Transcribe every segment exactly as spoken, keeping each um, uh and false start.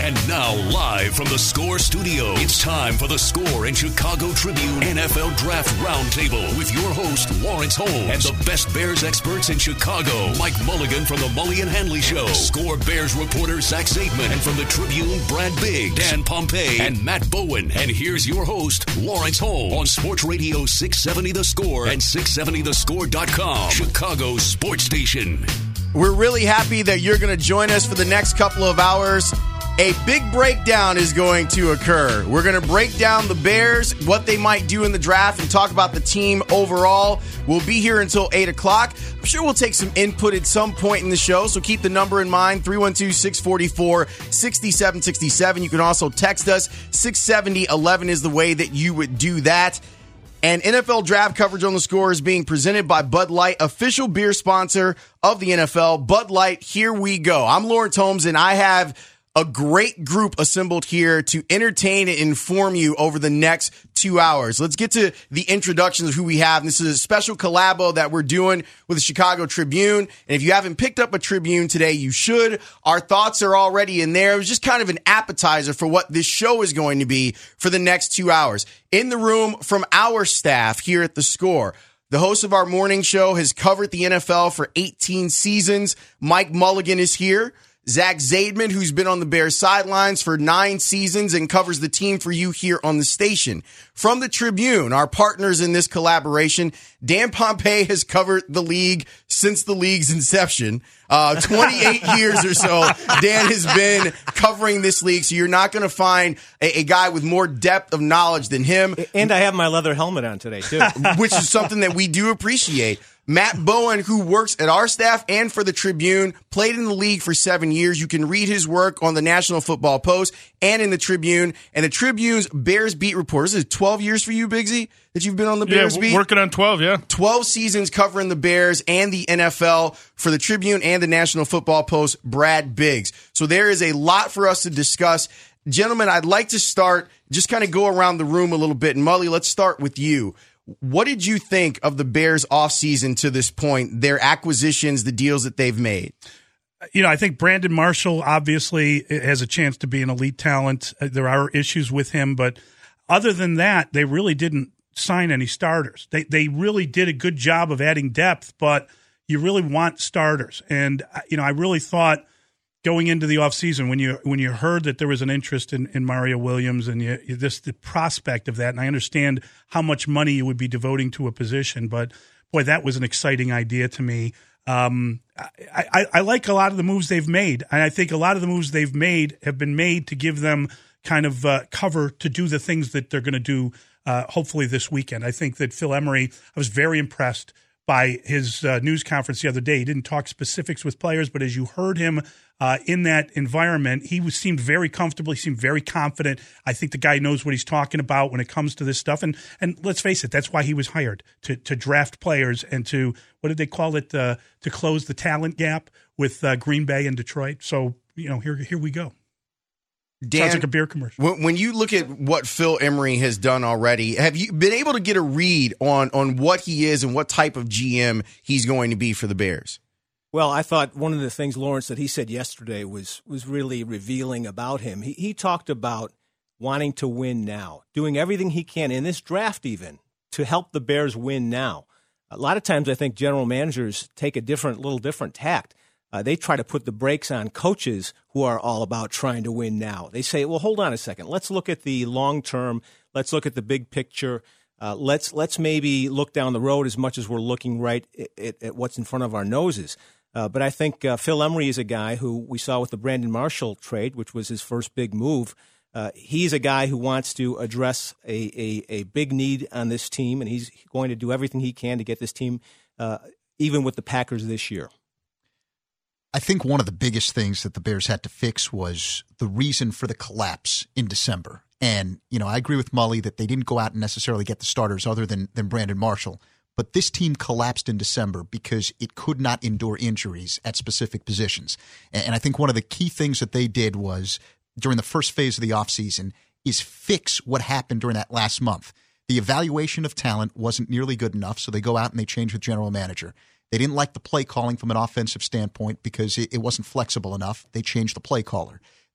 And now, live from the Score Studio, it's time for the Score and Chicago Tribune N F L Draft Roundtable with your host, Lawrence Holmes, and the best Bears experts in Chicago, Mike Mulligan from the Mully and Hanley Show, Score Bears reporter Zach Zaidman, and from the Tribune, Brad Biggs, Dan Pompei, and Matt Bowen. And here's your host, Lawrence Holmes, on Sports Radio six seventy The Score and six seventy the score dot com, Chicago's sports station. We're really happy that you're going to join us for the next couple of hours. A big breakdown is going to occur. We're going to break down the Bears, what they might do in the draft, and talk about the team overall. We'll be here until eight o'clock. I'm sure we'll take some input at some point in the show, so keep the number in mind, three one two, six four four, six seven six seven. You can also text us. six seventy eleven is the way that you would do that. And N F L Draft coverage on the Score is being presented by Bud Light, official beer sponsor of the N F L. Bud Light, here we go. I'm Lawrence Holmes, and I have a great group assembled here to entertain and inform you over the next two hours. Let's get to the introductions of who we have. This is a special collabo that we're doing with the Chicago Tribune. And if you haven't picked up a Tribune today, you should. Our thoughts are already in there. It was just kind of an appetizer for what this show is going to be for the next two hours. In the room from our staff here at The Score, the host of our morning show has covered the N F L for eighteen seasons. Mike Mulligan is here. Zach Zaidman, who's been on the Bears sidelines for nine seasons and covers the team for you here on the station. From the Tribune, our partners in this collaboration, Dan Pompei has covered the league since the league's inception. Uh, twenty-eight years or so, Dan has been covering this league, so you're not going to find a, a guy with more depth of knowledge than him. And I have my leather helmet on today, too. Which is something that we do appreciate. Matt Bowen, who works at our staff and for the Tribune, played in the league for seven years. You can read his work on the National Football Post and in the Tribune. And the Tribune's Bears beat reporter. This is twelve years for you, Bigsy, that you've been on the Bears yeah, beat? Working on twelve, yeah. twelve seasons covering the Bears and the N F L for the Tribune and the National Football Post, Brad Biggs. So there is a lot for us to discuss. Gentlemen, I'd like to start, just kind of go around the room a little bit. And Mully, let's start with you. What did you think of the Bears offseason to this point, their acquisitions, the deals that they've made? You know, I think Brandon Marshall obviously has a chance to be an elite talent. There are issues with him, but other than that, they really didn't sign any starters. They they really did a good job of adding depth, but you really want starters. And, you know, I really thought going into the offseason, when you when you heard that there was an interest in, in Mario Williams and you, you, this the prospect of that, and I understand how much money you would be devoting to a position, but boy, that was an exciting idea to me. Um, I, I, I like a lot of the moves they've made, and I think a lot of the moves they've made have been made to give them kind of uh, cover to do the things that they're going to do uh, hopefully this weekend. I think that Phil Emery, I was very impressed by his uh, news conference the other day. He didn't talk specifics with players, but as you heard him uh, in that environment, he was, seemed very comfortable. He seemed very confident. I think the guy knows what he's talking about when it comes to this stuff. And and let's face it, that's why he was hired, to to draft players and to, what did they call it, uh, to close the talent gap with uh, Green Bay and Detroit. So, you know, here here we go. Dan, sounds like a beer commercial. When, when you look at what Phil Emery has done already, have you been able to get a read on on what he is and what type of G M he's going to be for the Bears? Well, I thought one of the things, Lawrence, that he said yesterday was was really revealing about him. He he talked about wanting to win now, doing everything he can in this draft even to help the Bears win now. A lot of times I think general managers take a different, little different tact. Uh, they try to put the brakes on coaches who are all about trying to win now. They say, well, hold on a second. Let's look at the long term. Let's look at the big picture. Uh, let's let's maybe look down the road as much as we're looking right at, at, at what's in front of our noses. Uh, but I think uh, Phil Emery is a guy who we saw with the Brandon Marshall trade, which was his first big move. Uh, he's a guy who wants to address a, a, a big need on this team, and he's going to do everything he can to get this team uh, even with the Packers this year. I think one of the biggest things that the Bears had to fix was the reason for the collapse in December. And, you know, I agree with Mully that they didn't go out and necessarily get the starters other than, than Brandon Marshall. But this team collapsed in December because it could not endure injuries at specific positions. And I think one of the key things that they did was, during the first phase of the offseason, is fix what happened during that last month. The evaluation of talent wasn't nearly good enough, so they go out and they change the general manager. They didn't like the play calling from an offensive standpoint because it, it wasn't flexible enough. They changed the play caller.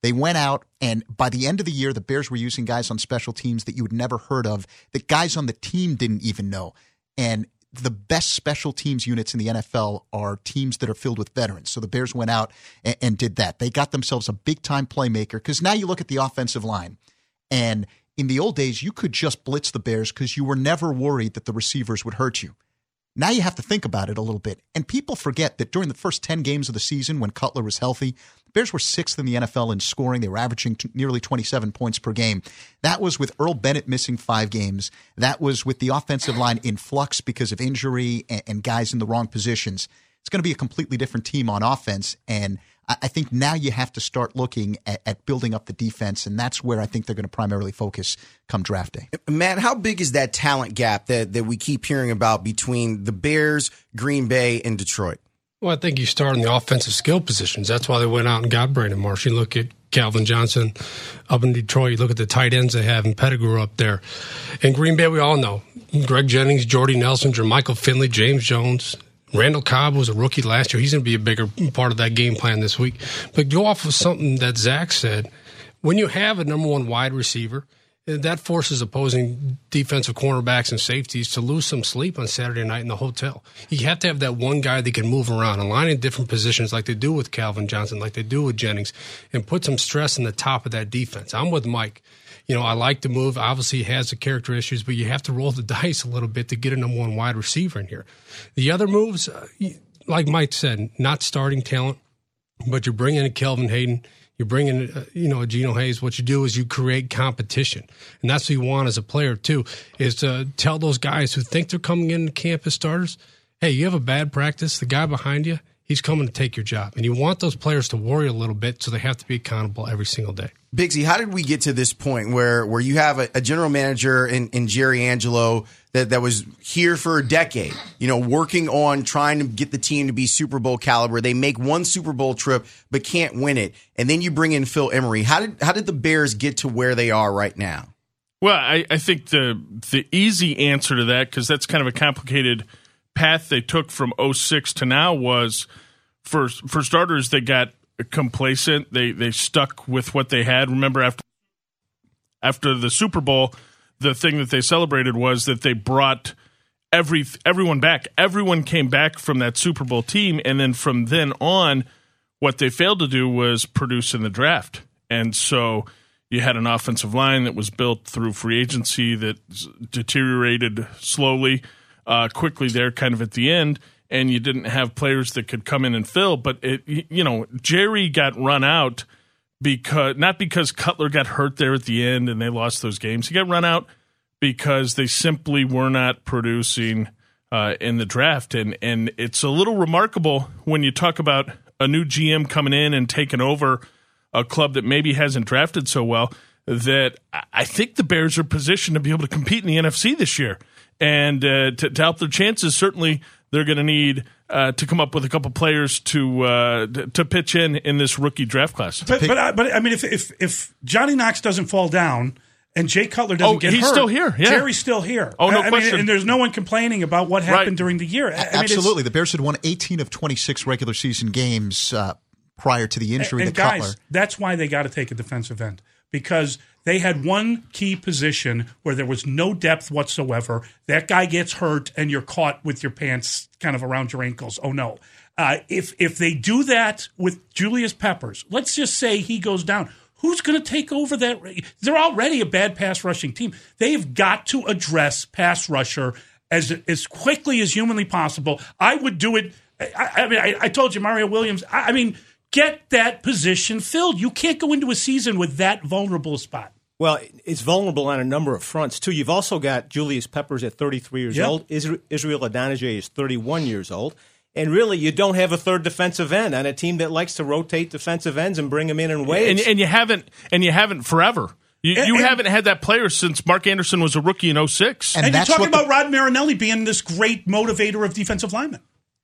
They went out, and by the end of the year, the Bears were using guys on special teams that you had never heard of, that guys on the team didn't even know. And the best special teams units in the N F L are teams that are filled with veterans. So the Bears went out and, and did that. They got themselves a big-time playmaker, because now you look at the offensive line, and in the old days, you could just blitz the Bears because you were never worried that the receivers would hurt you. Now you have to think about it a little bit. And people forget that during the first ten games of the season when Cutler was healthy, the Bears were sixth in the N F L in scoring. They were averaging t- nearly twenty-seven points per game. That was with Earl Bennett missing five games. That was with the offensive line in flux because of injury and, and guys in the wrong positions. It's going to be a completely different team on offense. And I, I think now you have to start looking at, at building up the defense. And that's where I think they're going to primarily focus come draft day. Matt, how big is that talent gap that, that we keep hearing about between the Bears, Green Bay, and Detroit? Well, I think you start in the offensive skill positions. That's why they went out and got Brandon Marshall. You look at Calvin Johnson up in Detroit. You look at the tight ends they have in Pettigrew up there. In Green Bay, we all know Greg Jennings, Jordy Nelson, Jermichael Finley, James Jones. Randall Cobb was a rookie last year. He's going to be a bigger part of that game plan this week. But go off of something that Zach said. When you have a number one wide receiver, that forces opposing defensive cornerbacks and safeties to lose some sleep on Saturday night in the hotel. You have to have that one guy that can move around and line in different positions like they do with Calvin Johnson, like they do with Jennings, and put some stress in the top of that defense. I'm with Mike. You know, I like to move. Obviously, he has the character issues, but you have to roll the dice a little bit to get a number one wide receiver in here. The other moves, uh, like Mike said, not starting talent, but you're bringing in Kelvin Hayden. You're bringing, uh, you know, Geno Hayes. What you do is you create competition. And that's what you want as a player, too, is to tell those guys who think they're coming in to camp as starters, hey, you have a bad practice. The guy behind you, he's coming to take your job. And you want those players to worry a little bit so they have to be accountable every single day. Biggsy, how did we get to this point where where you have a, a general manager in, in Jerry Angelo that, that was here for a decade, you know, working on trying to get the team to be Super Bowl caliber. They make one Super Bowl trip but can't win it. And then you bring in Phil Emery. How did how did the Bears get to where they are right now? Well, I, I think the the easy answer to that, because that's kind of a complicated path they took from oh six to now, was for for starters, they got complacent. They they stuck with what they had. Remember, after after the Super Bowl, the thing that they celebrated was that they brought every everyone back. Everyone came back from that Super Bowl team, and then from then on, what they failed to do was produce in the draft. And so you had an offensive line that was built through free agency that deteriorated slowly, uh, quickly there, kind of at the end. And you didn't have players that could come in and fill. But, it, you know, Jerry got run out because not because Cutler got hurt there at the end and they lost those games. He got run out because they simply were not producing uh, in the draft. And, and it's a little remarkable when you talk about a new G M coming in and taking over a club that maybe hasn't drafted so well, that I think the Bears are positioned to be able to compete in the N F C this year. And uh, to, to help their chances, certainly – they're going to need uh, to come up with a couple players to uh, to pitch in in this rookie draft class. But but I, but I mean, if if if Johnny Knox doesn't fall down and Jay Cutler doesn't oh, get he's hurt, still here. Yeah. Jerry's still here. Oh, no I, I question. mean, and there's no one complaining about what happened Right. during the year. I, I mean, Absolutely, the Bears had won eighteen of twenty-six regular season games uh, prior to the injury and to guys, Cutler. That's why they got to take a defensive end, because they had one key position where there was no depth whatsoever. That guy gets hurt, and you're caught with your pants kind of around your ankles. Oh, no. Uh, if if they do that with Julius Peppers, let's just say he goes down, who's going to take over that? They're already a bad pass rushing team. They've got to address pass rusher as as quickly as humanly possible. I would do it. I, I mean, I, I told you, Mario Williams, I, I mean, get that position filled. You can't go into a season with that vulnerable spot. Well, it's vulnerable on a number of fronts, too. You've also got Julius Peppers at thirty-three years yep. old. Israel Adonijay is thirty-one years old. And really, you don't have a third defensive end on a team that likes to rotate defensive ends and bring them in in waves. And, and you haven't and you haven't forever. You, and, you and, haven't had that player since Mark Anderson was a rookie in oh six. And, and you're talking about the, Rod Marinelli being this great motivator of defensive linemen.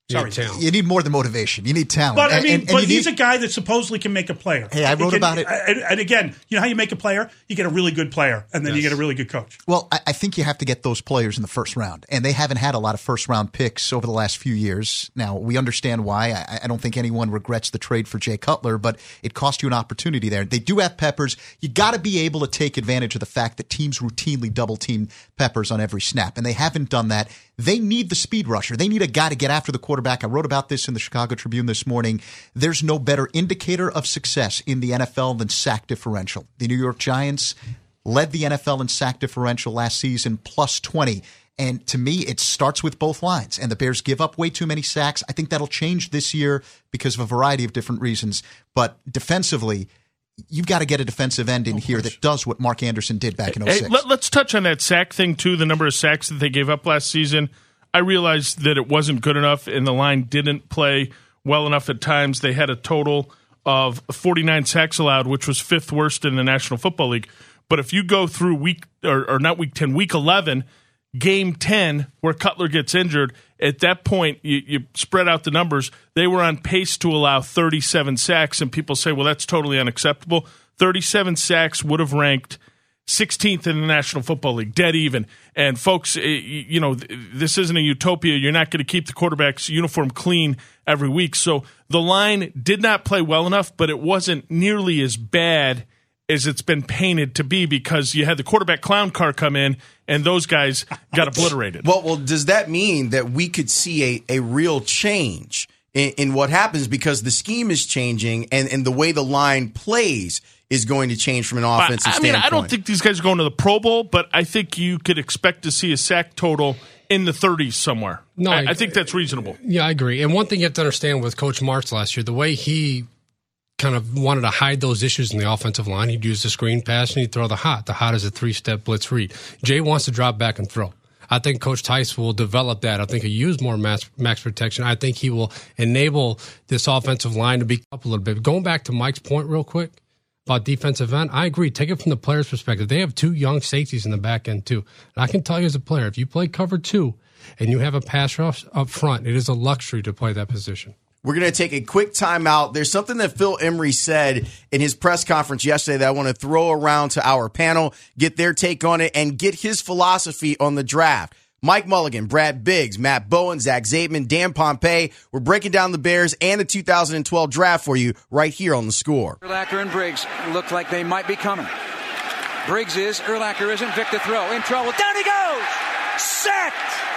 Sorry, talent. You need more than motivation. You need talent. But I mean, and, and but you he's need, a guy that supposedly can make a player. Hey, I wrote can, about it. And, and again, you know how you make a player? You get a really good player, and then Yes. you get a really good coach. Well, I, I think you have to get those players in the first round, and they haven't had a lot of first round picks over the last few years. Now, we understand why. I, I don't think anyone regrets the trade for Jay Cutler, but it cost you an opportunity there. They do have Peppers. You got to be able to take advantage of the fact that teams routinely double team Peppers on every snap, and they haven't done that. They need the speed rusher. They need a guy to get after the quarterback. I wrote about this in the Chicago Tribune this morning. There's no better indicator of success in the N F L than sack differential. The New York Giants led the N F L in sack differential last season, plus twenty. And to me, it starts with both lines. And the Bears give up way too many sacks. I think that'll change this year because of a variety of different reasons. But defensively, you've got to get a defensive end in here that does what Mark Anderson did back in oh six. Hey, let, let's touch on that sack thing, too, the number of sacks that they gave up last season. I realized that it wasn't good enough, and the line didn't play well enough at times. They had a total of forty-nine sacks allowed, which was fifth worst in the National Football League. But if you go through week, or, or not week ten, week eleven, game ten, where Cutler gets injured, at that point, you, you spread out the numbers. They were on pace to allow thirty-seven sacks, and people say, well, that's totally unacceptable. thirty-seven sacks would have ranked sixteenth in the National Football League, dead even. And folks, you know, this isn't a utopia. You're not going to keep the quarterback's uniform clean every week. So the line did not play well enough, but it wasn't nearly as bad as it's been painted to be because you had the quarterback clown car come in and those guys got obliterated. Well, well, does that mean that we could see a, a real change in, in what happens because the scheme is changing and, and the way the line plays is going to change from an offensive I, I mean, standpoint? I don't think these guys are going to the Pro Bowl, but I think you could expect to see a sack total in the thirties somewhere. No, I, I- I think that's reasonable. Yeah, I agree. And one thing you have to understand with Coach Martz last year, the way he kind of wanted to hide those issues in the offensive line, he'd use the screen pass and he'd throw the hot. The hot is a three-step blitz read. Jay wants to drop back and throw. I think Coach Tice will develop that. I think he'll use more max, max protection. I think he will enable this offensive line to be up a little bit. Going back to Mike's point real quick about defensive end, I agree. Take it from the player's perspective. They have two young safeties in the back end, too. And I can tell you as a player, if you play cover two and you have a pass rush up front, it is a luxury to play that position. We're going to take a quick timeout. There's something that Phil Emery said in his press conference yesterday that I want to throw around to our panel, get their take on it, and get his philosophy on the draft. Mike Mulligan, Brad Biggs, Matt Bowen, Zach Zaidman, Dan Pompei. We're breaking down the Bears and the two thousand twelve draft for you right here on The Score. Urlacher and Briggs look like they might be coming. Briggs is, Urlacher isn't. Vic to throw, in trouble. Down he goes! Sacked!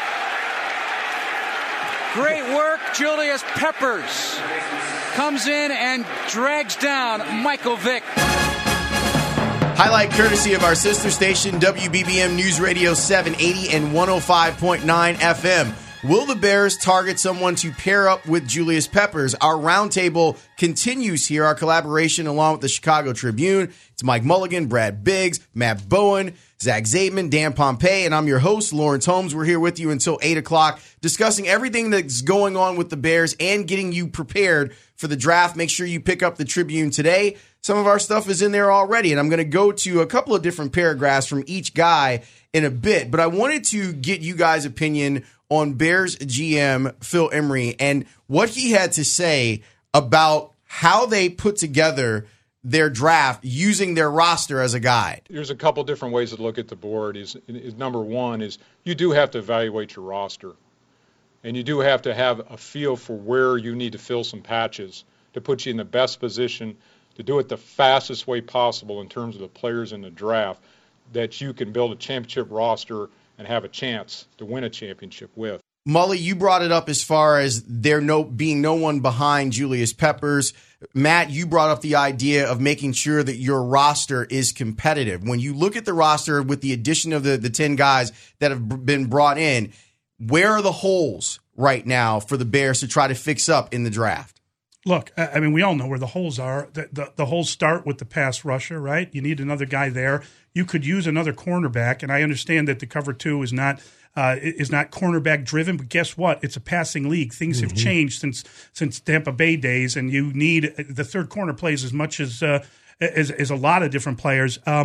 Great work. Julius Peppers comes in and drags down Michael Vick. Highlight courtesy of our sister station, W B B M News Radio seven eighty and one oh five point nine F M. Will the Bears target someone to pair up with Julius Peppers? Our roundtable continues here, our collaboration along with the Chicago Tribune. It's Mike Mulligan, Brad Biggs, Matt Bowen, Zach Zaidman, Dan Pompei, and I'm your host, Lawrence Holmes. We're here with you until eight o'clock, discussing everything that's going on with the Bears and getting you prepared for the draft. Make sure you pick up the Tribune today. Some of our stuff is in there already, and I'm going to go to a couple of different paragraphs from each guy in a bit. But I wanted to get you guys' opinion on Bears G M Phil Emery and what he had to say about how they put together their draft using their roster as a guide. There's a couple different ways to look at the board. Is, is number one is you do have to evaluate your roster, and you do have to have a feel for where you need to fill some patches to put you in the best position to do it the fastest way possible in terms of the players in the draft that you can build a championship roster and have a chance to win a championship with. Mully, you brought it up as far as there no being no one behind Julius Peppers. Matt, you brought up the idea of making sure that your roster is competitive. When you look at the roster with the addition of the, the ten guys that have been brought in, where are the holes right now for the Bears to try to fix up in the draft? Look, I mean, we all know where the holes are. The, the, the holes start with the pass rusher, right? You need another guy there. You could use another cornerback, and I understand that the cover two is not uh, is not cornerback driven, but guess what? It's a passing league. Things mm-hmm. have changed since since Tampa Bay days, and you need the third corner plays as much as uh, as, as a lot of different players. Um,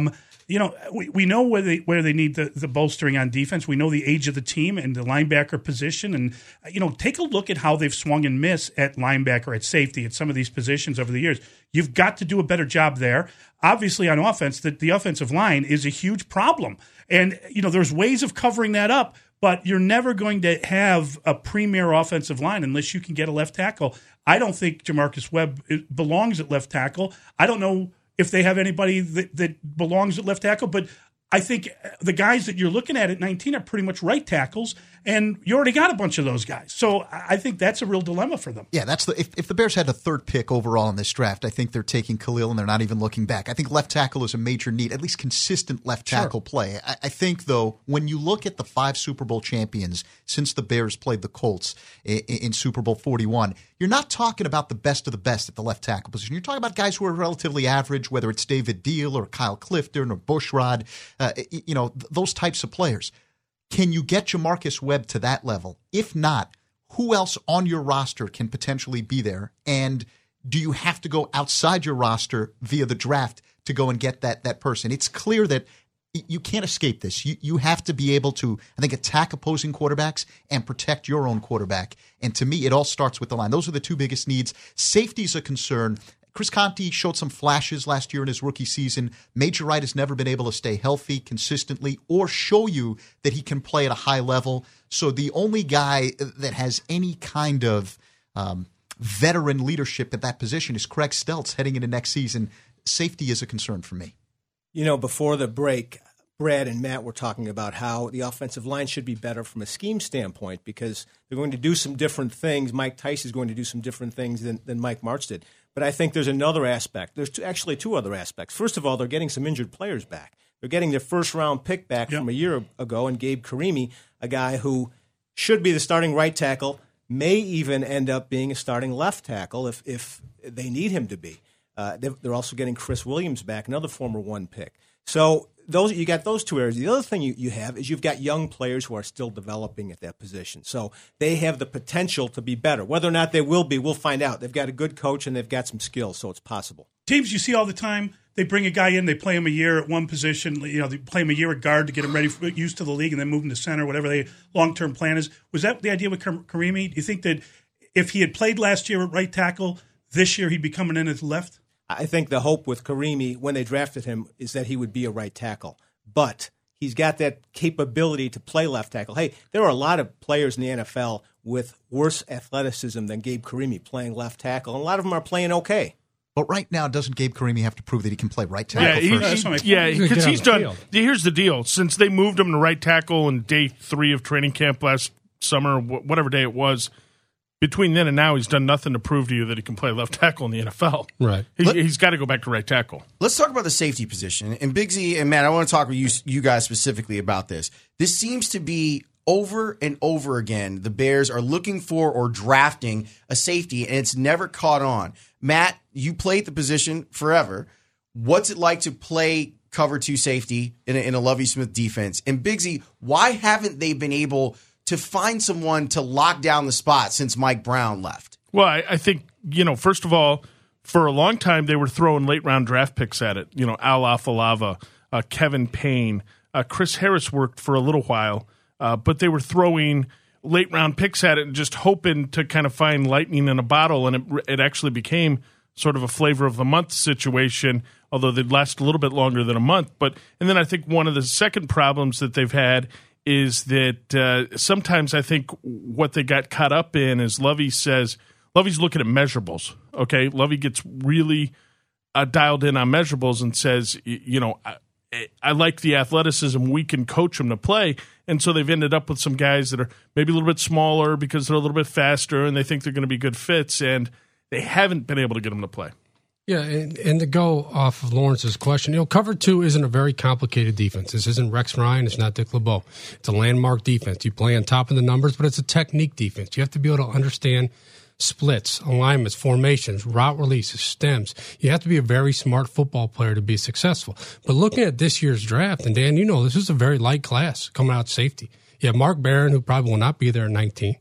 you know, we, we know where they where they need the, the bolstering on defense. We know the age of the team and the linebacker position. And, you know, take a look at how they've swung and missed at linebacker, at safety, at some of these positions over the years. You've got to do a better job there. Obviously, on offense, the, the offensive line is a huge problem. And, you know, there's ways of covering that up, but you're never going to have a premier offensive line unless you can get a left tackle. I don't think Jamarcus Webb belongs at left tackle. I don't know if they have anybody that, that belongs at left tackle, but I think the guys that you're looking at at nineteen are pretty much right tackles, and you already got a bunch of those guys. So I think that's a real dilemma for them. Yeah, that's the if, if the Bears had a third pick overall in this draft, I think they're taking Khalil and they're not even looking back. I think left tackle is a major need, at least consistent left tackle sure. play. I, I think, though, when you look at the five Super Bowl champions since the Bears played the Colts in, in Super Bowl forty-one, you're not talking about the best of the best at the left tackle position. You're talking about guys who are relatively average, whether it's David Deal or Kyle Clifton or Bushrod, uh, you know, th- those types of players. Can you get Jamarcus Webb to that level? If not, who else on your roster can potentially be there? And do you have to go outside your roster via the draft to go and get that that person? It's clear that you can't escape this. You you have to be able to, I think, attack opposing quarterbacks and protect your own quarterback. And to me, it all starts with the line. Those are the two biggest needs. Safety is a concern. Chris Conte showed some flashes last year in his rookie season. Major Wright has never been able to stay healthy consistently or show you that he can play at a high level. So the only guy that has any kind of um, veteran leadership at that position is Craig Stelz heading into next season. Safety is a concern for me. You know, before the break, Brad and Matt were talking about how the offensive line should be better from a scheme standpoint because they're going to do some different things. Mike Tice is going to do some different things than, than Mike Martz did. But I think there's another aspect. There's two, actually two other aspects. First of all, they're getting some injured players back. They're getting their first-round pick back yep. from a year ago, and Gabe Karimi, a guy who should be the starting right tackle, may even end up being a starting left tackle if, if they need him to be. Uh, they're also getting Chris Williams back, another former one pick. So those you got those two areas. The other thing you, you have is you've got young players who are still developing at that position. So they have the potential to be better. Whether or not they will be, we'll find out. They've got a good coach and they've got some skills, so it's possible. Teams you see all the time, they bring a guy in, they play him a year at one position, you know, they play him a year at guard to get him ready, for, used to the league, and then move him to center, whatever the long-term plan is. Was that the idea with Karimi? Do you think that if he had played last year at right tackle, this year he'd be coming in at left? I think the hope with Karimi when they drafted him is that he would be a right tackle. But he's got that capability to play left tackle. Hey, there are a lot of players in the N F L with worse athleticism than Gabe Karimi playing left tackle, and a lot of them are playing okay. But right now, doesn't Gabe Karimi have to prove that he can play right tackle yeah, first? He, yeah, because he's done. Field. Here's the deal. Since they moved him to right tackle in day three of training camp last summer, whatever day it was, between then and now, he's done nothing to prove to you that he can play left tackle in the N F L. Right. He, Let, he's got to go back to right tackle. Let's talk about the safety position. And Big Z and Matt, I want to talk with you, you guys specifically about this. This seems to be over and over again. The Bears are looking for or drafting a safety, and it's never caught on. Matt, you played the position forever. What's it like to play cover two safety in a, in a Lovie Smith defense? And Big Z, why haven't they been able to find someone to lock down the spot since Mike Brown left? Well, I, I think, you know, first of all, for a long time, they were throwing late-round draft picks at it. You know, Al Afalava, uh, Kevin Payne, uh, Chris Harris worked for a little while, uh, but they were throwing late-round picks at it and just hoping to kind of find lightning in a bottle, and it, it actually became sort of a flavor of the month situation, although they'd last a little bit longer than a month. But and then I think one of the second problems that they've had is that uh, sometimes I think what they got caught up in is Lovie says, Lovie's looking at measurables, okay? Lovie gets really uh, dialed in on measurables and says, you know, I, I like the athleticism. We can coach them to play. And so they've ended up with some guys that are maybe a little bit smaller because they're a little bit faster and they think they're going to be good fits, and they haven't been able to get them to play. Yeah, and, and to go off of Lawrence's question, you know, cover two isn't a very complicated defense. This isn't Rex Ryan. It's not Dick LeBeau. It's a landmark defense. You play on top of the numbers, but it's a technique defense. You have to be able to understand splits, alignments, formations, route releases, stems. You have to be a very smart football player to be successful. But looking at this year's draft, and Dan, you know, this is a very light class coming out safety. You have Mark Barron, who probably will not be there at nineteen.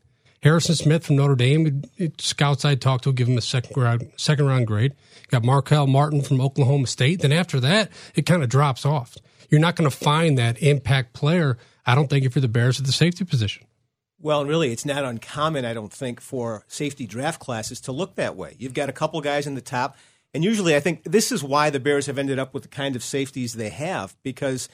Harrison Smith from Notre Dame, it, scouts I talked to give him a second round, second round grade. Got Markel Martin from Oklahoma State. Then after that, it kind of drops off. You're not going to find that impact player, I don't think, if you're the Bears at the safety position. Well, really, it's not uncommon, I don't think, for safety draft classes to look that way. You've got a couple guys in the top, and usually I think this is why the Bears have ended up with the kind of safeties they have, because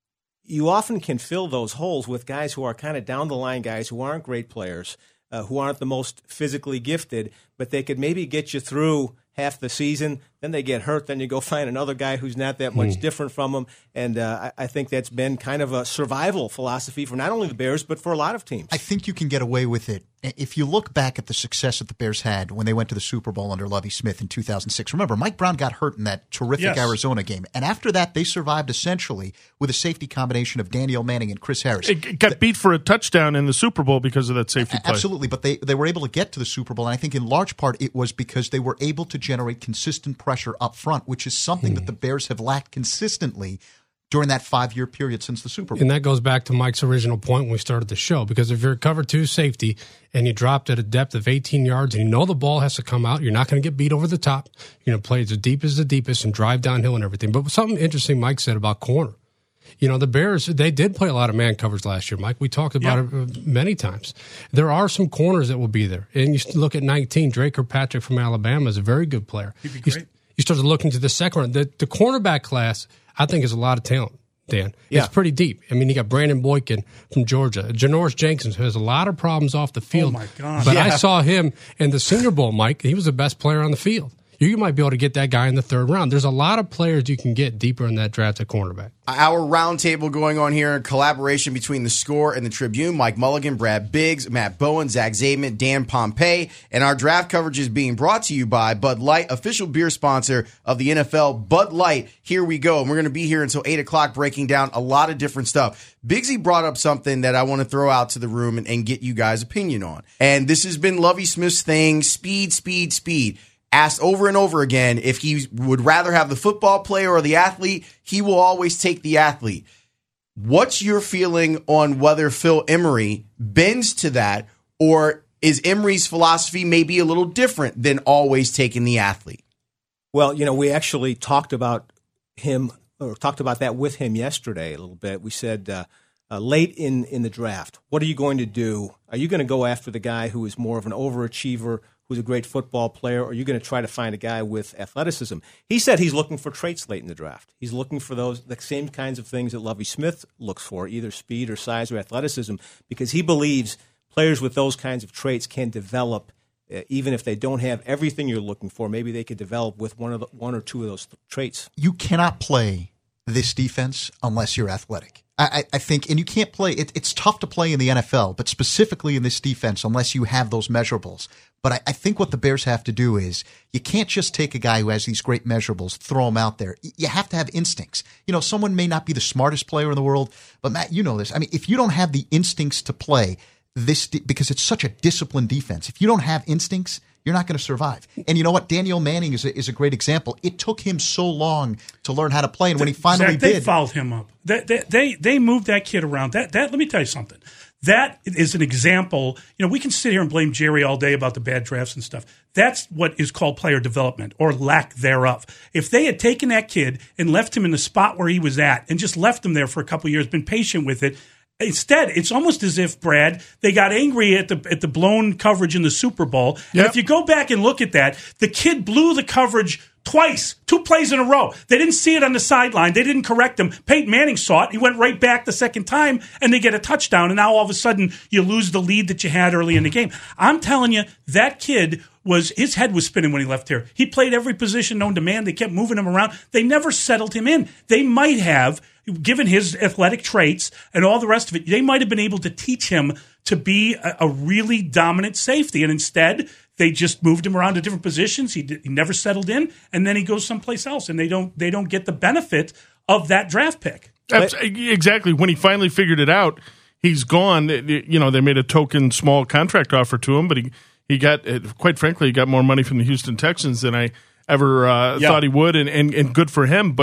you often can fill those holes with guys who are kind of down-the-line guys who aren't great players, uh, who aren't the most physically gifted, but they could maybe get you through half the season, then they get hurt, then you go find another guy who's not that much hmm. different from them. And uh, I, I think that's been kind of a survival philosophy for not only the Bears, but for a lot of teams. I think you can get away with it. If you look back at the success that the Bears had when they went to the Super Bowl under Lovie Smith in two thousand six, remember, Mike Brown got hurt in that terrific yes. Arizona game. And after that, they survived essentially with a safety combination of Daniel Manning and Chris Harris. It got the, beat for a touchdown in the Super Bowl because of that safety play. Absolutely, but they, they were able to get to the Super Bowl, and I think in large part it was because they were able to generate consistent pressure up front, which is something hmm. that the Bears have lacked consistently during that five-year period since the Super Bowl. And that goes back to Mike's original point when we started the show, because if you're a cover two safety and you dropped at a depth of eighteen yards and you know the ball has to come out, you're not going to get beat over the top. You're going to play as deep as the deepest and drive downhill and everything. But something interesting Mike said about corner. You know, the Bears, they did play a lot of man coverage last year, Mike. We talked about yep. it many times. There are some corners that will be there. And you look at nineteen, Dre Kirkpatrick from Alabama is a very good player. He'd be great. You, you start looking to the second round. The, the cornerback class, I think, is a lot of talent, Dan. Yeah. It's pretty deep. I mean, you got Brandon Boykin from Georgia. Janoris Jenkins, who has a lot of problems off the field. Oh, my God. But yeah. I saw him in the Senior Bowl, Mike. He was the best player on the field. You might be able to get that guy in the third round. There's a lot of players you can get deeper in that draft at cornerback. Our roundtable going on here in collaboration between the Score and the Tribune. Mike Mulligan, Brad Biggs, Matt Bowen, Zach Zaidman, Dan Pompei. And our draft coverage is being brought to you by Bud Light, official beer sponsor of the N F L. Bud Light, here we go. And we're going to be here until eight o'clock breaking down a lot of different stuff. Biggsy brought up something that I want to throw out to the room and, and get you guys' opinion on. And this has been Lovie Smith's thing, speed, speed, speed. Asked over and over again if he would rather have the football player or the athlete, he will always take the athlete. What's your feeling on whether Phil Emery bends to that, or is Emery's philosophy maybe a little different than always taking the athlete? Well, you know, we actually talked about him, or talked about that with him yesterday a little bit. We said uh, uh, late in, in the draft, what are you going to do? Are you going to go after the guy who is more of an overachiever, who's a great football player, or are you going to try to find a guy with athleticism? He said he's looking for traits late in the draft. He's looking for those the same kinds of things that Lovie Smith looks for, either speed or size or athleticism, because he believes players with those kinds of traits can develop, uh, even if they don't have everything you're looking for. Maybe they could develop with one of the, one or two of those th- traits. You cannot play this defense unless you're athletic. I, I think, and you can't play, it, it's tough to play in the N F L, but specifically in this defense unless you have those measurables. But I, I think what the Bears have to do is you can't just take a guy who has these great measurables, throw him out there. You have to have instincts. You know, someone may not be the smartest player in the world, but Matt, you know this. I mean, if you don't have the instincts to play this, because it's such a disciplined defense, if you don't have instincts, you're not going to survive. And you know what? Daniel Manning is a, is a great example. It took him so long to learn how to play, and when he finally Zach, they did, they fouled him up. They, they they they moved that kid around. That that let me tell you something. That is an example. You know, we can sit here and blame Jerry all day about the bad drafts and stuff. That's what is called player development, or lack thereof. If they had taken that kid and left him in the spot where he was at and just left him there for a couple of years, been patient with it, instead, it's almost as if, Brad, they got angry at the at the blown coverage in the Super Bowl. Yep. And if you go back and look at that, the kid blew the coverage twice, two plays in a row. They didn't see it on the sideline. They didn't correct him. Peyton Manning saw it. He went right back the second time, and they get a touchdown. And now all of a sudden, you lose the lead that you had early in the game. I'm telling you, that kid was his head was spinning when he left here. He played every position known to man. They kept moving him around. They never settled him in. They might have, given his athletic traits and all the rest of it, they might have been able to teach him to be a, a really dominant safety. And instead, they just moved him around to different positions. He, did, he never settled in, and then he goes someplace else, and they don't they don't get the benefit of that draft pick. Exactly. When he finally figured it out, he's gone. You know, they made a token small contract offer to him, but he, he got, quite frankly, he got more money from the Houston Texans than I ever uh, yeah. thought he would, and, and, and good for him. But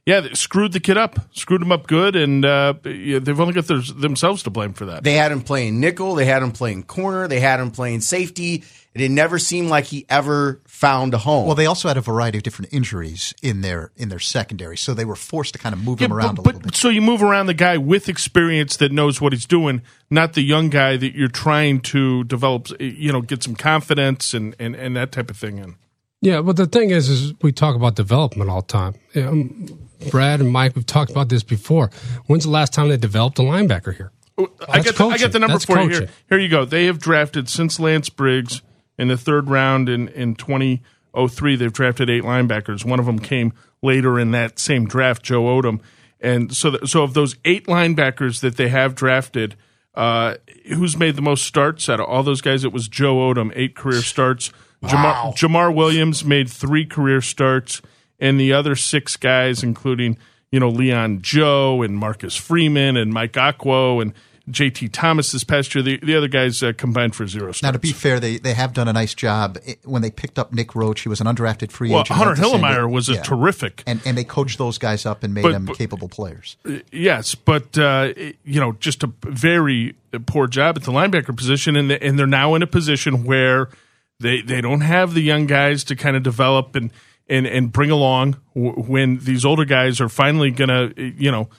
yeah, they screwed the kid up, screwed him up good, and uh, yeah, they've only got their, themselves to blame for that. They had him playing nickel. They had him playing corner. They had him playing safety. It never seemed like he ever found a home. Well, they also had a variety of different injuries in their in their secondary, so they were forced to kind of move yeah, him around but, a little but, bit. So you move around the guy with experience that knows what he's doing, not the young guy that you're trying to develop, you know, get some confidence and, and, and that type of thing in. Yeah, but the thing is, is we talk about development all the time. Um, Brad and Mike, we've talked about this before. When's the last time they developed a linebacker here? I get, the, I get the number That's for coaching. you here. Here you go. They have drafted, since Lance Briggs in the third round in, in twenty oh three, they've drafted eight linebackers. One of them came later in that same draft, Joe Odom. And so, th- so of those eight linebackers that they have drafted, uh, who's made the most starts out of all those guys? It was Joe Odom, eight career starts. Wow. Jamar, Jamar Williams made three career starts, and the other six guys, including you know Leon Joe and Marcus Freeman and Mike Akwo and J T Thomas this past year, the, the other guys uh, combined for zero starts. Now, to be fair, they, they have done a nice job. It, when they picked up Nick Roach, he was an undrafted free well, agent. Hunter went to San Hillemeyer Diego. was a Yeah. terrific. And and they coached those guys up and made But- them but- capable players. Yes, but uh, you know, just a very poor job at the linebacker position, and the, and they're now in a position where they they don't have the young guys to kind of develop and and and bring along w- when these older guys are finally gonna you know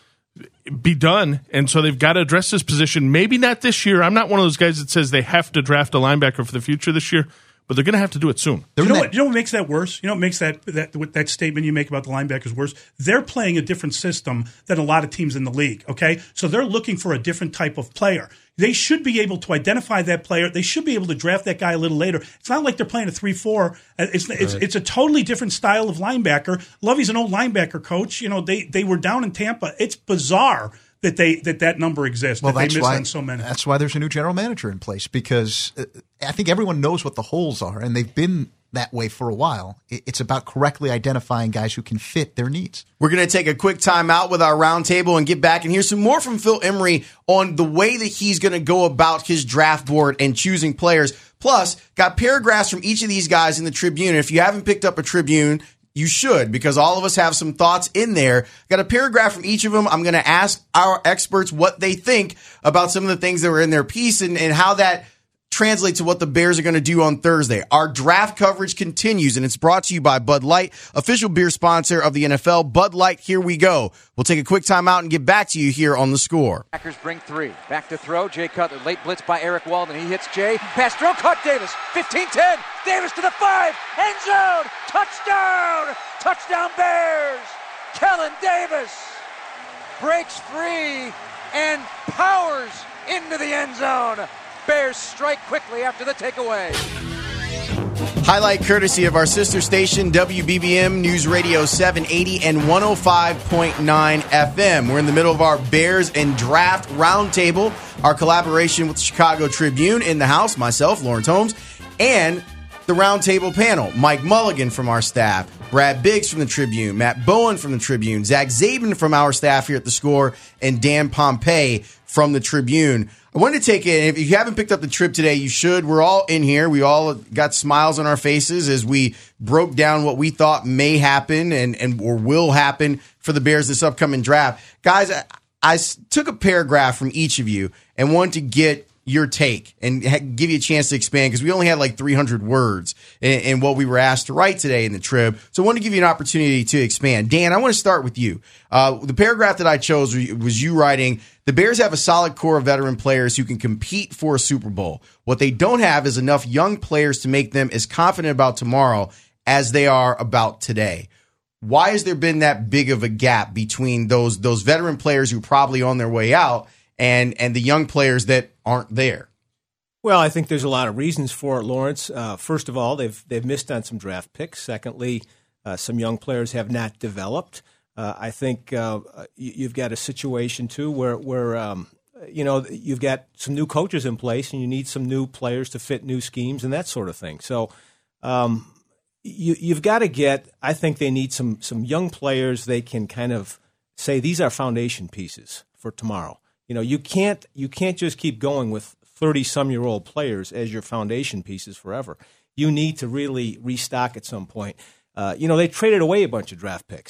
be done, and so they've got to address this position. Maybe not this year. I'm not one of those guys that says they have to draft a linebacker for the future this year, but they're going to have to do it soon. You know, what, you know what makes that worse? You know what makes that, that what that statement you make about the linebackers worse? They're playing a different system than a lot of teams in the league, okay? So they're looking for a different type of player. They should be able to identify that player. They should be able to draft that guy a little later. It's not like they're playing a three four. It's it's, right. it's a totally different style of linebacker. Lovey's an old linebacker coach. You know, they, they were down in Tampa. It's bizarre that they that that number exists. Well, that that's they miss why on so many. That's why there's a new general manager in place, because uh, I think everyone knows what the holes are, and they've been that way for a while. It's about correctly identifying guys who can fit their needs. We're going to take a quick time out with our roundtable and get back and hear some more from Phil Emery on the way that he's going to go about his draft board and choosing players. Plus, got paragraphs from each of these guys in the Tribune. If you haven't picked up a Tribune, you should, because all of us have some thoughts in there. Got a paragraph from each of them. I'm going to ask our experts what they think about some of the things that were in their piece and, and how that translate to what the Bears are going to do on Thursday. Our draft coverage continues, and it's brought to you by Bud Light, official beer sponsor of the N F L. Bud Light, here we go. We'll take a quick time out and get back to you here on The Score. Packers bring three. Back to throw. Jay Cutler. Late blitz by Eric Walden. He hits Jay. Pass throw. Caught Davis. fifteen ten. Davis to the five. End zone. Touchdown. Touchdown Bears. Kellen Davis breaks free and powers into the end zone. Bears strike quickly after the takeaway. Highlight courtesy of our sister station, W B B M News Radio seven eighty and one oh five point nine F M. We're in the middle of our Bears and Draft Roundtable, our collaboration with the Chicago Tribune in the house, myself, Lawrence Holmes, and the Roundtable panel, Mike Mulligan from our staff, Brad Biggs from the Tribune, Matt Bowen from the Tribune, Zach Zabin from our staff here at The Score, and Dan Pompei from the Tribune. I wanted to take it, if you haven't picked up the Trib today, you should. We're all in here. We all got smiles on our faces as we broke down what we thought may happen and, and or will happen for the Bears this upcoming draft. Guys, I, I took a paragraph from each of you and wanted to get your take and ha- give you a chance to expand, because we only had like three hundred words in, in what we were asked to write today in the Trib. So I wanted to give you an opportunity to expand. Dan, I want to start with you. Uh, the paragraph that I chose was you writing, the Bears have a solid core of veteran players who can compete for a Super Bowl. What they don't have is enough young players to make them as confident about tomorrow as they are about today. Why has there been that big of a gap between those those veteran players who are probably on their way out and and the young players that aren't there? Well, I think there's a lot of reasons for it, Lawrence. Uh, first of all, they've they've missed on some draft picks. Secondly, uh, some young players have not developed. Uh, I think uh, you've got a situation too where where um, you know you've got some new coaches in place, and you need some new players to fit new schemes and that sort of thing. So um, you, you've got to get. I think they need some some young players. They can kind of say these are foundation pieces for tomorrow. You know, you can't you can't just keep going with thirty-some-year-old players as your foundation pieces forever. You need to really restock at some point. Uh, you know, they traded away a bunch of draft picks.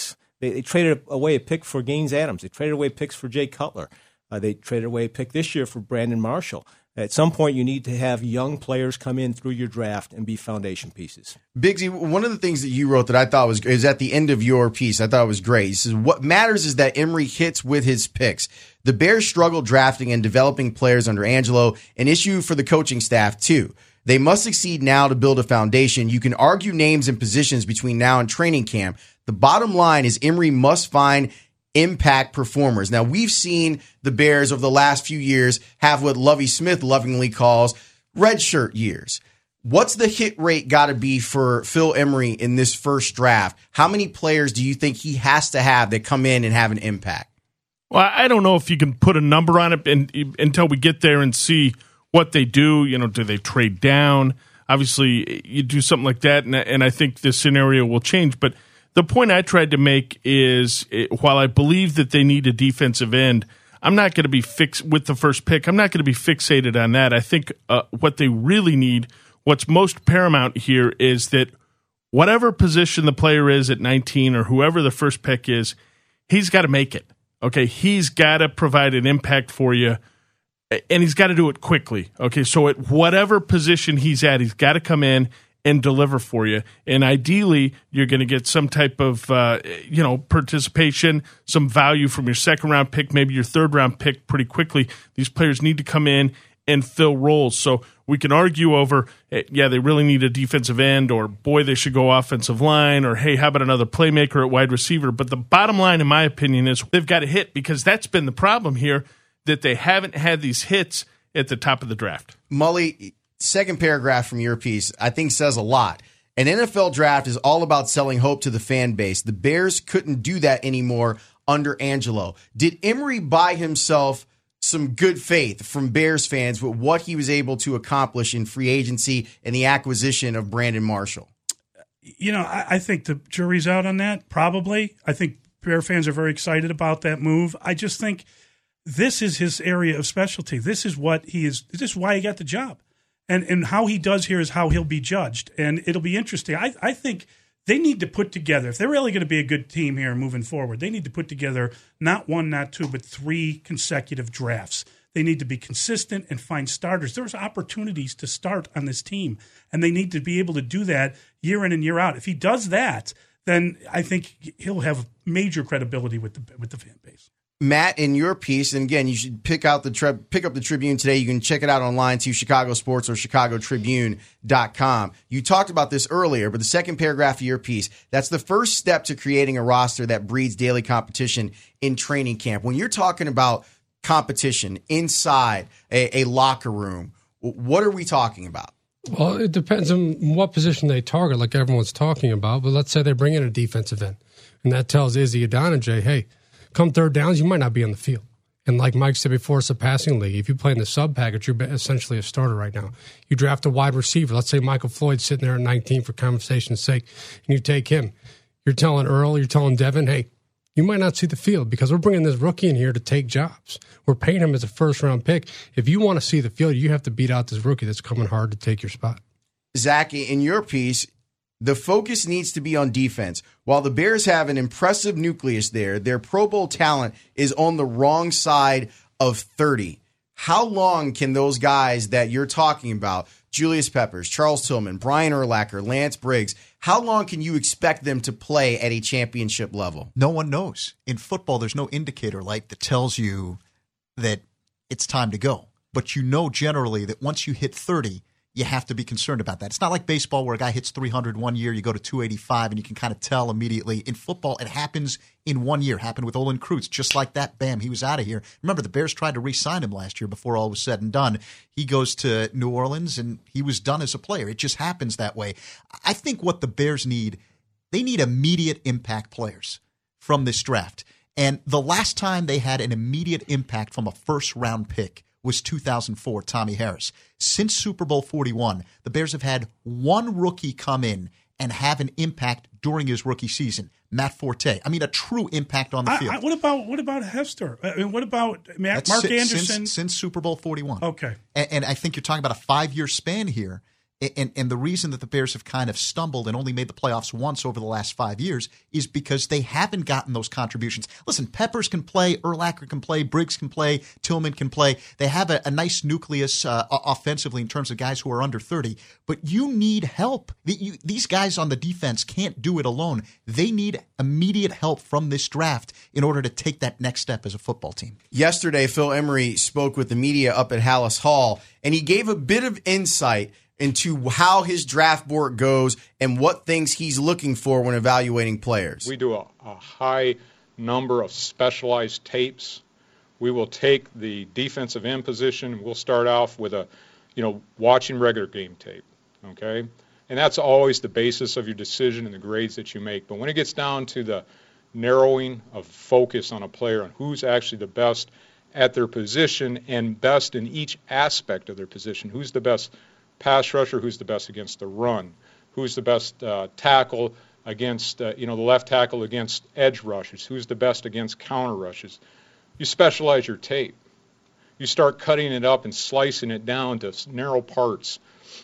They, they traded away a pick for Gaines Adams. They traded away picks for Jay Cutler. Uh, they traded away a pick this year for Brandon Marshall. At some point, you need to have young players come in through your draft and be foundation pieces. Biggsy, one of the things that you wrote that I thought was is at the end of your piece, I thought was great. He says, what matters is that Emory hits with his picks. The Bears struggled drafting and developing players under Angelo, an issue for the coaching staff, too. They must succeed now to build a foundation. You can argue names and positions between now and training camp. The bottom line is Emory must find impact performers. Now, we've seen the Bears over the last few years have what Lovie Smith lovingly calls redshirt years. What's the hit rate got to be for Phil Emery in this first draft? How many players do you think he has to have that come in and have an impact? Well, I don't know if you can put a number on it and, until we get there and see what they do. You know, do they trade down? Obviously, you do something like that, and, and I think this scenario will change. But the point I tried to make is, while I believe that they need a defensive end, I'm not going to be fixed with the first pick. I'm not going to be fixated on that. I think uh, what they really need, what's most paramount here, is that whatever position the player is at nineteen or whoever the first pick is, he's got to make it. Okay, he's got to provide an impact for you, and he's got to do it quickly. Okay, so at whatever position he's at, he's got to come in and deliver for you. And ideally, you're going to get some type of uh, you know participation, some value from your second round pick, maybe your third round pick pretty quickly. These players need to come in and fill roles. So we can argue over, yeah, they really need a defensive end, or boy, they should go offensive line, or hey, how about another playmaker at wide receiver? But the bottom line, in my opinion, is they've got to hit, because that's been the problem here, that they haven't had these hits at the top of the draft. Mully, second paragraph from your piece, I think says a lot. An N F L draft is all about selling hope to the fan base. The Bears couldn't do that anymore under Angelo. Did Emory buy himself some good faith from Bears fans with what he was able to accomplish in free agency and the acquisition of Brandon Marshall? You know, I, I think the jury's out on that, probably. I think Bear fans are very excited about that move. I just think this is his area of specialty. This is what he is. This is why he got the job. And and how he does here is how he'll be judged. And it'll be interesting. I, I think they need to put together, if they're really going to be a good team here moving forward, they need to put together not one, not two, but three consecutive drafts. They need to be consistent and find starters. There's opportunities to start on this team, and they need to be able to do that year in and year out. If he does that, then I think he'll have major credibility with the with the fan base. Matt, in your piece, and again, you should pick out the tri- pick up the Tribune today. You can check it out online too, Chicago Sports or chicago tribune dot com. You talked about this earlier, but the second paragraph of your piece, that's the first step to creating a roster that breeds daily competition in training camp. When you're talking about competition inside a, a locker room, what are we talking about? Well, it depends on what position they target, like everyone's talking about. But let's say they bring in a defensive end, and that tells Izzy Adonijay, hey, come third downs, you might not be on the field. And like Mike said before, it's a passing league. If you play in the sub package, you're essentially a starter right now. You draft a wide receiver. Let's say Michael Floyd's sitting there at nineteen for conversation's sake, and you take him. You're telling Earl, you're telling Devin, hey, you might not see the field because we're bringing this rookie in here to take jobs. We're paying him as a first-round pick. If you want to see the field, you have to beat out this rookie that's coming hard to take your spot. Zach, in your piece, the focus needs to be on defense. While the Bears have an impressive nucleus there, their Pro Bowl talent is on the wrong side of thirty. How long can those guys that you're talking about, Julius Peppers, Charles Tillman, Brian Urlacher, Lance Briggs, how long can you expect them to play at a championship level? No one knows. In football, there's no indicator light that tells you that it's time to go. But you know generally that once you hit thirty, you have to be concerned about that. It's not like baseball where a guy hits three hundred one year, you go to two eighty-five, and you can kind of tell immediately. In football, it happens in one year. It happened with Olin Kreutz. Just like that, bam, he was out of here. Remember, the Bears tried to re-sign him last year before all was said and done. He goes to New Orleans, and he was done as a player. It just happens that way. I think what the Bears need, they need immediate impact players from this draft. And the last time they had an immediate impact from a first-round pick was two thousand four, Tommy Harris. Since Super Bowl forty-one, the Bears have had one rookie come in and have an impact during his rookie season, Matt Forte. I mean, a true impact on the field. I, I, what about what about Hester? I mean, what about Matt, That's Mark since, Anderson? Since, since Super Bowl forty-one. Okay. And, and I think you're talking about a five-year span here. And, and the reason that the Bears have kind of stumbled and only made the playoffs once over the last five years is because they haven't gotten those contributions. Listen, Peppers can play, Urlacher can play, Briggs can play, Tillman can play. They have a, a nice nucleus uh, offensively in terms of guys who are under thirty, but you need help. The, you, these guys on the defense can't do it alone. They need immediate help from this draft in order to take that next step as a football team. Yesterday, Phil Emery spoke with the media up at Hallis Hall, and he gave a bit of insight into how his draft board goes and what things he's looking for when evaluating players. We do a, a high number of specialized tapes. We will take the defensive end position. We'll start off with a, you know, watching regular game tape, okay? And that's always the basis of your decision and the grades that you make. But when it gets down to the narrowing of focus on a player and who's actually the best at their position and best in each aspect of their position, who's the best pass rusher, who's the best against the run, who's the best uh, tackle against, uh, you know, the left tackle against edge rushes, who's the best against counter rushes. You specialize your tape. You start cutting it up and slicing it down to narrow parts.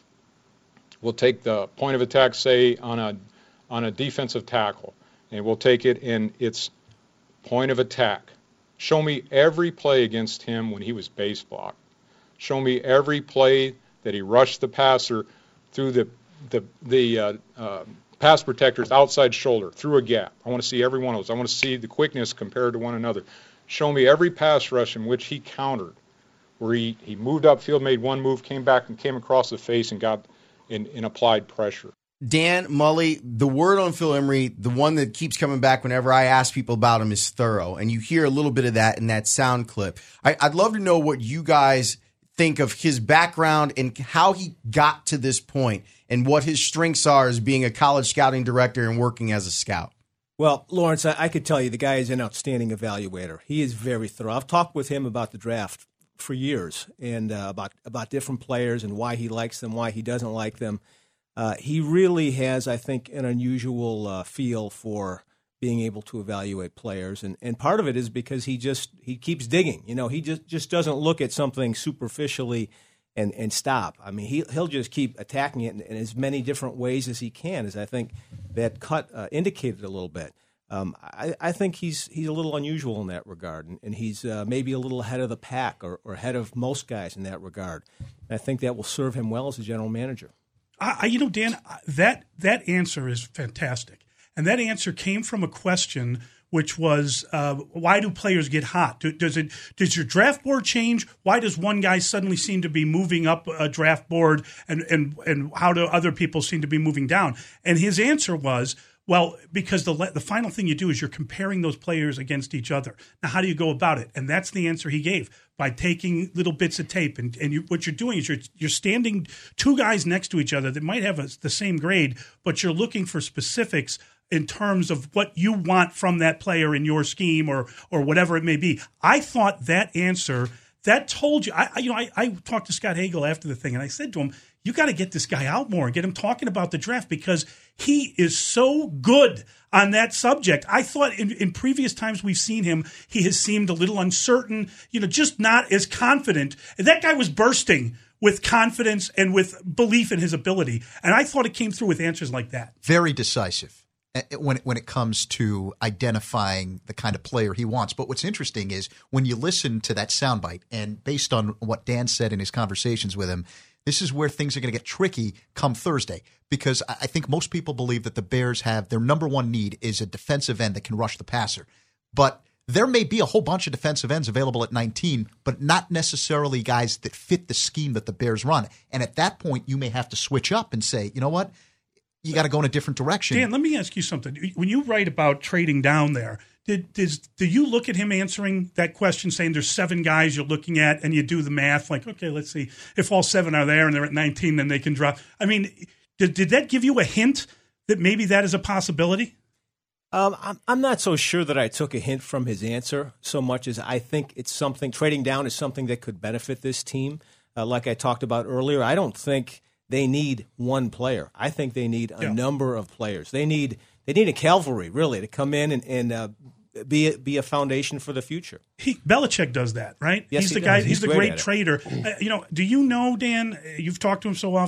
We'll take the point of attack, say, on a on a defensive tackle, and we'll take it in its point of attack. Show me every play against him when he was base blocked. Show me every play that he rushed the passer through the the the uh, uh, pass protector's outside shoulder, through a gap. I want to see every one of those. I want to see the quickness compared to one another. Show me every pass rush in which he countered, where he, he moved upfield, made one move, came back and came across the face and got in, in applied pressure. Dan Mully, the word on Phil Emery, the one that keeps coming back whenever I ask people about him, is thorough. And you hear a little bit of that in that sound clip. I, I'd love to know what you guys think of his background and how he got to this point and what his strengths are as being a college scouting director and working as a scout. Well, Lawrence, I, I could tell you the guy is an outstanding evaluator. He is very thorough. I've talked with him about the draft for years and uh, about, about different players and why he likes them, why he doesn't like them. Uh, he really has, I think, an unusual uh, feel for being able to evaluate players, and, and part of it is because he just he keeps digging. You know, he just, just doesn't look at something superficially and, and stop. I mean, he he'll just keep attacking it in, in as many different ways as he can, as I think that cut uh, indicated a little bit. Um, I, I think he's he's a little unusual in that regard, and, and he's uh, maybe a little ahead of the pack or, or ahead of most guys in that regard. And I think that will serve him well as a general manager. I, you know, Dan, that that answer is fantastic. And that answer came from a question, which was, uh, why do players get hot? Do, does it does your draft board change? Why does one guy suddenly seem to be moving up a draft board, and, and, and how do other people seem to be moving down? And his answer was, well, because the the final thing you do is you're comparing those players against each other. Now, how do you go about it? And that's the answer he gave, by taking little bits of tape. And, and you, what you're doing is you're you're standing two guys next to each other that might have a, the same grade, but you're looking for specifics in terms of what you want from that player in your scheme or or whatever it may be. I thought that answer, that told you, I you know, I, I talked to Scott Hagel after the thing, and I said to him, you got to get this guy out more and get him talking about the draft, because he is so good on that subject. I thought in, in previous times we've seen him, he has seemed a little uncertain, you know, just not as confident. And that guy was bursting with confidence and with belief in his ability. And I thought it came through with answers like that. Very decisive when it, when it comes to identifying the kind of player he wants. But what's interesting is when you listen to that soundbite, and based on what Dan said in his conversations with him, this is where things are going to get tricky come Thursday, because I think most people believe that the Bears have their number one need is a defensive end that can rush the passer. But there may be a whole bunch of defensive ends available at nineteen, but not necessarily guys that fit the scheme that the Bears run. And at that point, you may have to switch up and say, you know what? You got to go in a different direction. Dan, let me ask you something. When you write about trading down there, did does, do you look at him answering that question, saying there's seven guys you're looking at, and you do the math, like, okay, let's see. If all seven are there and they're at nineteen, then they can drop. I mean, did, did that give you a hint that maybe that is a possibility? Um, I'm, I'm not so sure that I took a hint from his answer so much as I think it's something, trading down is something that could benefit this team. Uh, like I talked about earlier, I don't think they need one player. I think they need a yeah. number of players. They need they need a cavalry, really, to come in and, and uh, be a, be a foundation for the future. He, Belichick does that, right? Yes, he's he the guy. does. He's, he's the great, great trader. Uh, you know, do you know, Dan? You've talked to him so often.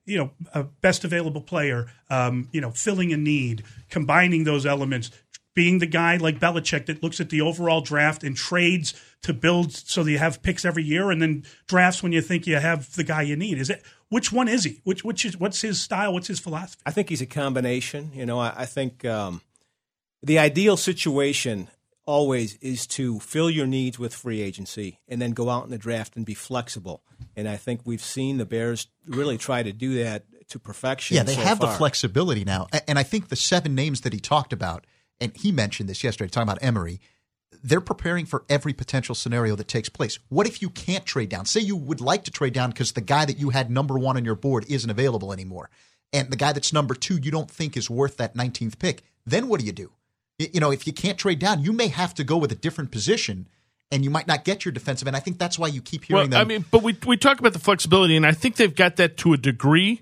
you know, uh, best available player, um, you know, filling a need, combining those elements, being the guy like Belichick that looks at the overall draft and trades to build so that you have picks every year, and then drafts when you think you have the guy you need. Is it? Which one is he? Which which is what's his style? What's his philosophy? I think he's a combination. You know, I, I think um, the ideal situation always is to fill your needs with free agency and then go out in the draft and be flexible. And I think we've seen the Bears really try to do that to perfection. Yeah, they so have far. the flexibility now. And I think the seven names that he talked about, and he mentioned this yesterday, talking about Emery, they're preparing for every potential scenario that takes place. What if you can't trade down? Say you would like to trade down because the guy that you had number one on your board isn't available anymore. And the guy that's number two you don't think is worth that nineteenth pick. Then what do you do? You know, if you can't trade down, you may have to go with a different position, and you might not get your defensive end. I think that's why you keep hearing well, them. I mean, but we we talk about the flexibility, and I think they've got that to a degree.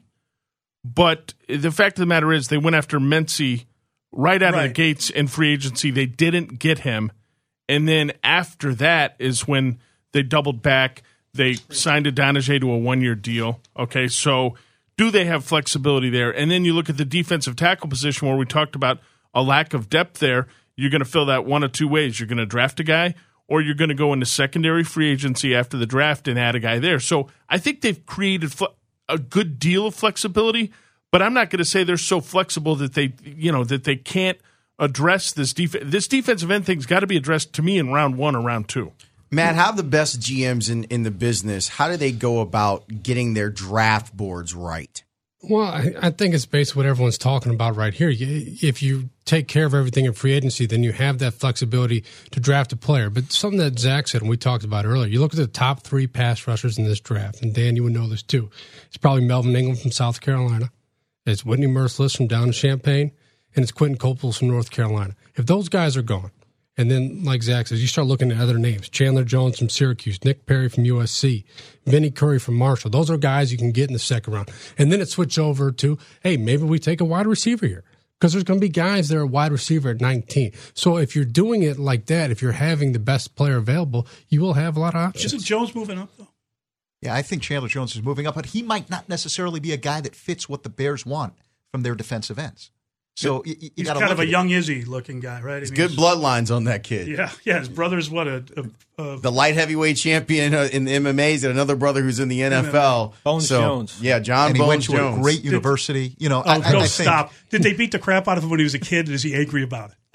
But the fact of the matter is, they went after Mentzie right out Right. of the gates in free agency. They didn't get him, and then after that is when they doubled back. They signed Adonijah to a one-year deal. Okay, so do they have flexibility there? And then you look at the defensive tackle position where we talked about a lack of depth there. You're going to fill that one of two ways. You're going to draft a guy, or you're going to go into secondary free agency after the draft and add a guy there. So I think they've created fle- a good deal of flexibility, but I'm not going to say they're so flexible that they, you know, that they can't address this def- this defensive end thing's got to be addressed to me in round one or round two. Matt, how the best G Ms in, in the business, how do they go about getting their draft boards right? Well, I, I think it's based on what everyone's talking about right here. You, if you take care of everything in free agency, then you have that flexibility to draft a player. But something that Zach said and we talked about earlier, you look at the top three pass rushers in this draft, and Dan, you would know this too. It's probably Melvin Ingram from South Carolina. It's Whitney Merciless from down in Champaign, and it's Quentin Coples from North Carolina. If those guys are gone, and then, like Zach says, you start looking at other names. Chandler Jones from Syracuse, Nick Perry from U S C, Vinny Curry from Marshall. Those are guys you can get in the second round. And then it switches over to, hey, maybe we take a wide receiver here. Because there's going to be guys that are wide receiver at nineteen. So if you're doing it like that, if you're having the best player available, you will have a lot of options. Isn't Jones moving up, though? Yeah, I think Chandler Jones is moving up, but he might not necessarily be a guy that fits what the Bears want from their defensive ends. So you, you He's gotta kind look of a at young Izzy looking guy, right? It's I mean, good he's- bloodlines on that kid. Yeah, yeah. His brother's what a, a, a The light heavyweight champion uh, in the M M As and another brother who's in the N F L. Bones So, Jones. Yeah, John and he Bones went to Jones. a great university. You know, oh, I, I, no, I think, stop. Did they beat the crap out of him when he was a kid? Is he angry about it?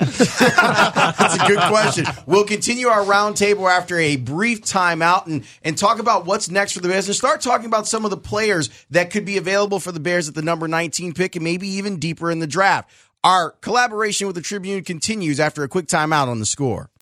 That's a good question. We'll continue our roundtable after a brief timeout and, and talk about what's next for the Bears and start talking about some of the players that could be available for the Bears at the number nineteen pick and maybe even deeper in the draft. Our collaboration with the Tribune continues after a quick timeout on The Score.